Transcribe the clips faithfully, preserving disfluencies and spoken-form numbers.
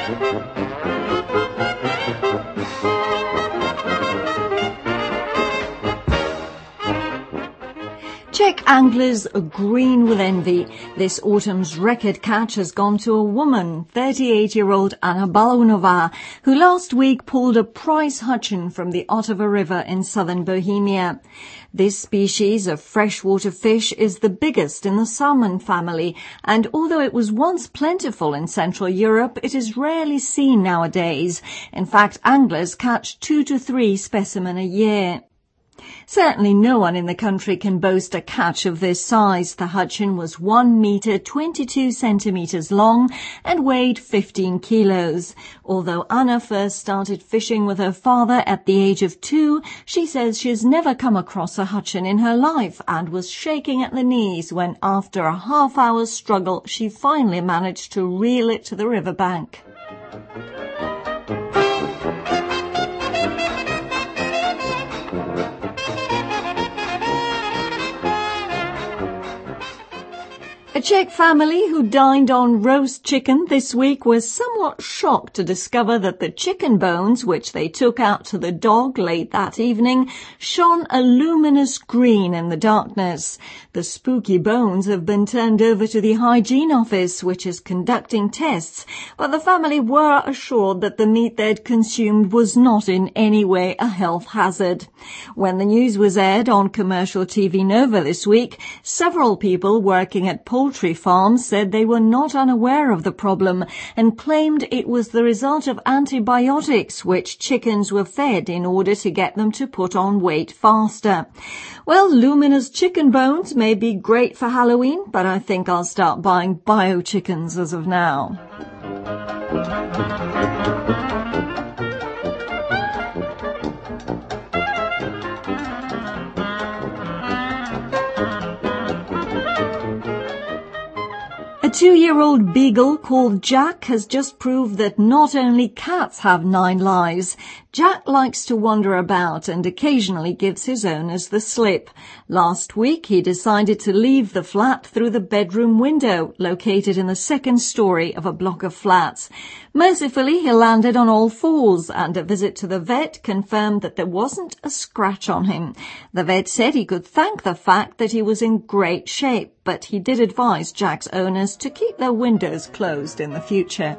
Czech anglers are green with envy. This autumn's record catch has gone to a woman, thirty-eight-year-old Anna Balounová, who last week pulled a prize hutchin from the Otava River in southern Bohemia. This species of freshwater fish is the biggest in the salmon family, and although it was once plentiful in Central Europe, it is rarely seen nowadays. In fact, anglers catch two to three specimen a year. Certainly no one in the country can boast a catch of this size. The hutchin was one metre twenty-two centimetres long and weighed fifteen kilos. Although Anna first started fishing with her father at the age of two, she says she has never come across a hutchin in her life and was shaking at the knees when, after a half-hour's struggle, she finally managed to reel it to the riverbank. A Czech family who dined on roast chicken this week was somewhat shocked to discover that the chicken bones, which they took out to the dog late that evening, shone a luminous green in the darkness. The spooky bones have been turned over to the hygiene office, which is conducting tests, but the family were assured that the meat they'd consumed was not in any way a health hazard. When the news was aired on commercial T V Nova this week, several people working at poultry Poultry farms said they were not unaware of the problem and claimed it was the result of antibiotics which chickens were fed in order to get them to put on weight faster. Well, luminous chicken bones may be great for Halloween, but I think I'll start buying bio chickens as of now. A two-year-old beagle called Jack has just proved that not only cats have nine lives. Jack likes to wander about and occasionally gives his owners the slip. Last week he decided to leave the flat through the bedroom window, located in the second story of a block of flats. Mercifully, he landed on all fours, and a visit to the vet confirmed that there wasn't a scratch on him. The vet said he could thank the fact that he was in great shape, but he did advise Jack's owners to keep their windows closed in the future.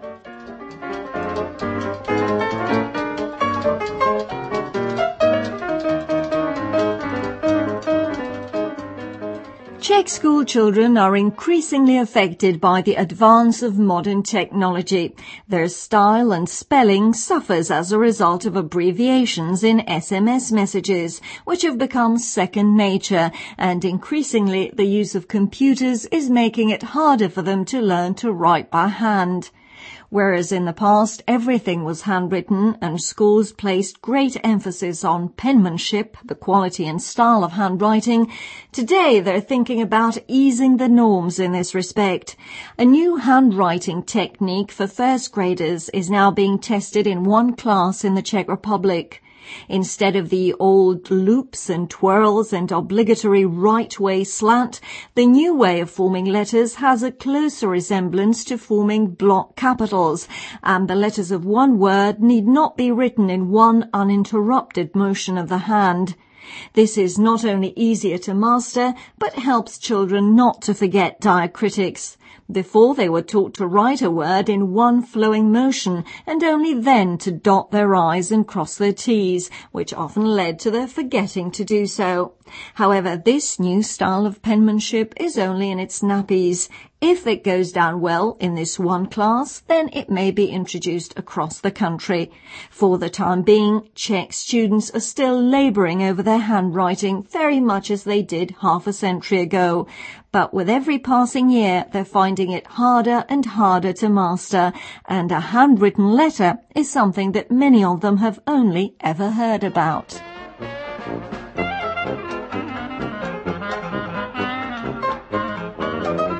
Czech school children are increasingly affected by the advance of modern technology. Their style and spelling suffers as a result of abbreviations in S M S messages, which have become second nature, and increasingly the use of computers is making it harder for them to learn to write by hand. Whereas in the past everything was handwritten and schools placed great emphasis on penmanship, the quality and style of handwriting, today they're thinking about easing the norms in this respect. A new handwriting technique for first graders is now being tested in one class in the Czech Republic. Instead of the old loops and twirls and obligatory right-way slant, the new way of forming letters has a closer resemblance to forming block capitals, and the letters of one word need not be written in one uninterrupted motion of the hand. This is not only easier to master, but helps children not to forget diacritics. Before, they were taught to write a word in one flowing motion, and only then to dot their I's and cross their T's, which often led to their forgetting to do so. However, this new style of penmanship is only in its nappies. If it goes down well in this one class, then it may be introduced across the country. For the time being, Czech students are still labouring over their handwriting very much as they did half a century ago. But with every passing year, they're finding it harder and harder to master, and a handwritten letter is something that many of them have only ever heard about.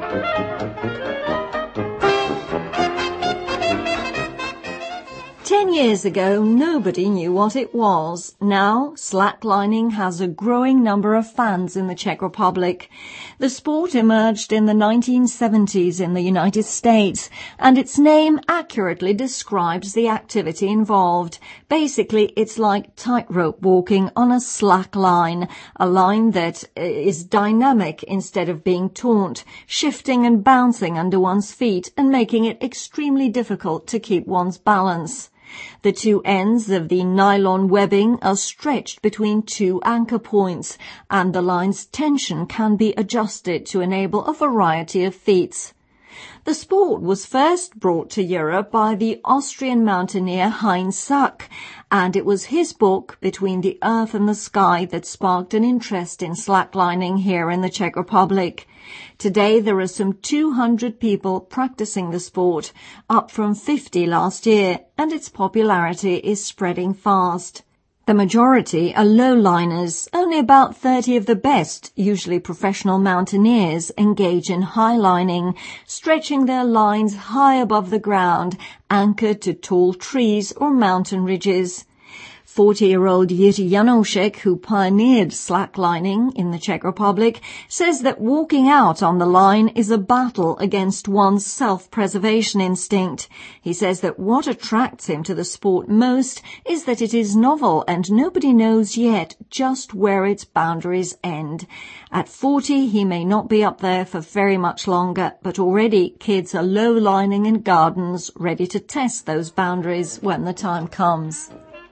Ten years ago, nobody knew what it was. Now, slacklining has a growing number of fans in the Czech Republic. The sport emerged in the nineteen seventies in the United States, and its name accurately describes the activity involved. Basically, it's like tightrope walking on a slack line, a line that is dynamic instead of being taut, shifting and bouncing under one's feet and making it extremely difficult to keep one's balance. The two ends of the nylon webbing are stretched between two anchor points, and the line's tension can be adjusted to enable a variety of feats. The sport was first brought to Europe by the Austrian mountaineer Heinz Sack, and it was his book, Between the Earth and the Sky, that sparked an interest in slacklining here in the Czech Republic. Today there are some two hundred people practicing the sport, up from fifty last year, and its popularity is spreading fast. The majority are low-liners. Only about thirty of the best, usually professional mountaineers, engage in high-lining, stretching their lines high above the ground, anchored to tall trees or mountain ridges. forty-year-old Jiří Janoušek, who pioneered slacklining in the Czech Republic, says that walking out on the line is a battle against one's self-preservation instinct. He says that what attracts him to the sport most is that it is novel and nobody knows yet just where its boundaries end. At forty, he may not be up there for very much longer, but already kids are low-lining in gardens, ready to test those boundaries when the time comes.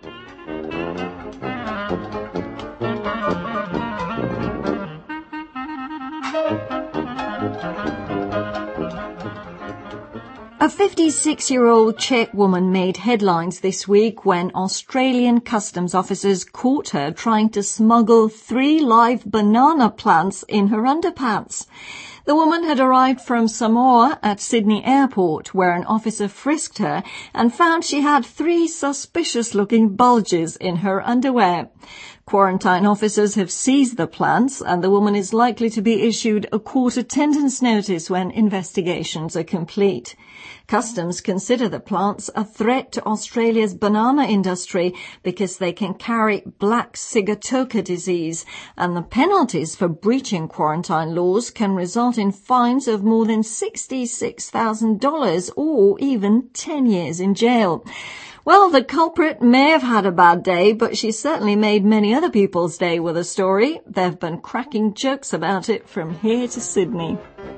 A fifty-six-year-old Czech woman made headlines this week when Australian customs officers caught her trying to smuggle three live banana plants in her underpants. The woman had arrived from Samoa at Sydney Airport, where an officer frisked her and found she had three suspicious-looking bulges in her underwear. Quarantine officers have seized the plants, and the woman is likely to be issued a court attendance notice when investigations are complete. Customs consider the plants a threat to Australia's banana industry because they can carry black sigatoka disease, and the penalties for breaching quarantine laws can result in fines of more than sixty-six thousand dollars or even ten years in jail. Well, the culprit may have had a bad day, but she certainly made many other people's day with a story. There have been cracking jokes about it from here to Sydney.